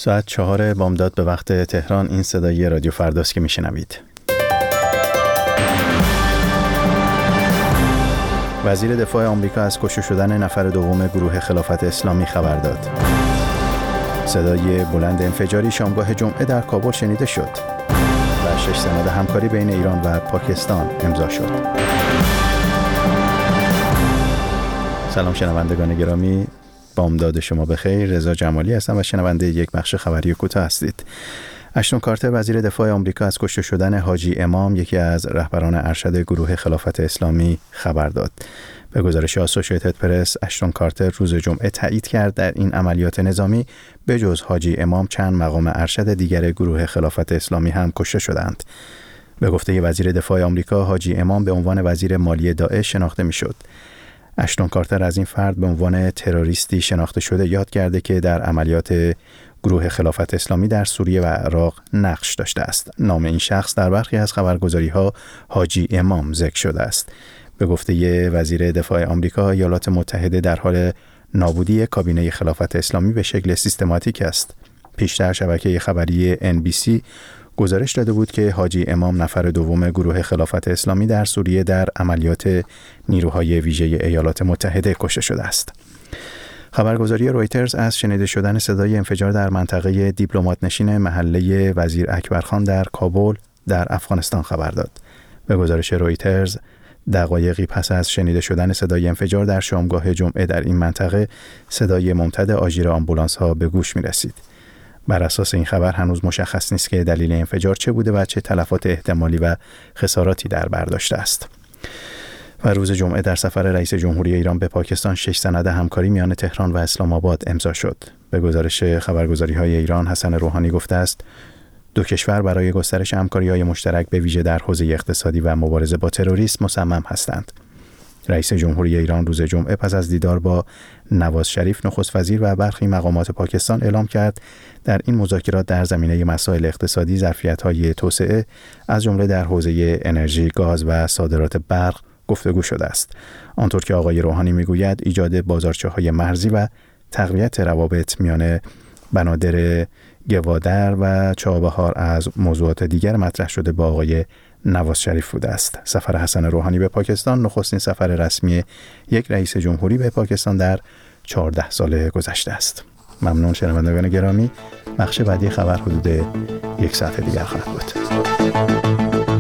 ساعت 4 بامداد به وقت تهران. این صدای رادیو فرداست که میشنوید. وزیر دفاع آمریکا از کشته شدن نفر دوم گروه خلافت اسلامی خبر داد. صدای بلند انفجاری شامگاه جمعه در کابل شنیده شد و 6 سند همکاری بین ایران و پاکستان امضا شد. سلام شنوندگان گرامی، بامداد شما بخیر. رضا جمالی هستم و شنونده یک بخش خبری کوتاه هستید. اشتون کارتر وزیر دفاع آمریکا از کشته شدن حاجی امام، یکی از رهبران ارشد گروه خلافت اسلامی، خبر داد. به گزارش آسوشییتد پرس، اشتون کارتر روز جمعه تایید کرد در این عملیات نظامی به جز حاجی امام چند مقام ارشد دیگر گروه خلافت اسلامی هم کشته شدند. به گفته وزیر دفاع آمریکا، حاجی امام به عنوان وزیر مالی داعش شناخته میشد. اشتون کارتر از این فرد به عنوان تروریستی شناخته شده یاد کرده که در عملیات گروه خلافت اسلامی در سوریه و عراق نقش داشته است. نام این شخص در برخی از خبرگزاری‌ها حاجی امام ذکر شده است. به گفته وزیر دفاع آمریکا، ایالات متحده در حال نابودی کابینه خلافت اسلامی به شکل سیستماتیک است. پیشتر شبکه خبری NBC گزارش داده بود که حاجی امام نفر دوم گروه خلافت اسلامی در سوریه در عملیات نیروهای ویژه ایالات متحده کشته شده است. خبرگزاری رویترز از شنیده شدن صدای انفجار در منطقه دیپلمات نشین محله وزیر اکبرخان در کابل در افغانستان خبر داد. به گزارش رویترز، دقایقی پس از شنیده شدن صدای انفجار در شامگاه جمعه در این منطقه، صدای ممتد آژیر آمبولانس ها به گوش می رسید. بر اساس این خبر هنوز مشخص نیست که دلیل انفجار چه بوده و چه تلفات احتمالی و خساراتی در بر داشته است. و روز جمعه در سفر رئیس جمهوری ایران به پاکستان 6 سند همکاری میان تهران و اسلام آباد امضا شد. به گزارش خبرگزاری‌های ایران، حسن روحانی گفته است دو کشور برای گسترش همکاری‌های مشترک به ویژه در حوزه اقتصادی و مبارزه با تروریسم مصمم هستند. رئیس جمهوری ایران روز جمعه پس از دیدار با نواز شریف نخست وزیر و برخی مقامات پاکستان اعلام کرد در این مذاکرات در زمینه مسائل اقتصادی ظرفیت‌های توسعه از جمله در حوزه انرژی، گاز و صادرات برق گفتگو شده است. آنطور که آقای روحانی میگوید ایجاد بازارچه‌های مرزی و تقویت روابط میان بنادر گوادر و چابهار از موضوعات دیگر مطرح شده با آقای نواز شریف بوده است. سفر حسن روحانی به پاکستان نخستین سفر رسمی یک رئیس جمهوری به پاکستان در 14 سال گذشته است. ممنون شنوندگان گرامی. بخش بعدی خبر حدود 1 ساعت دیگر خواهد بود.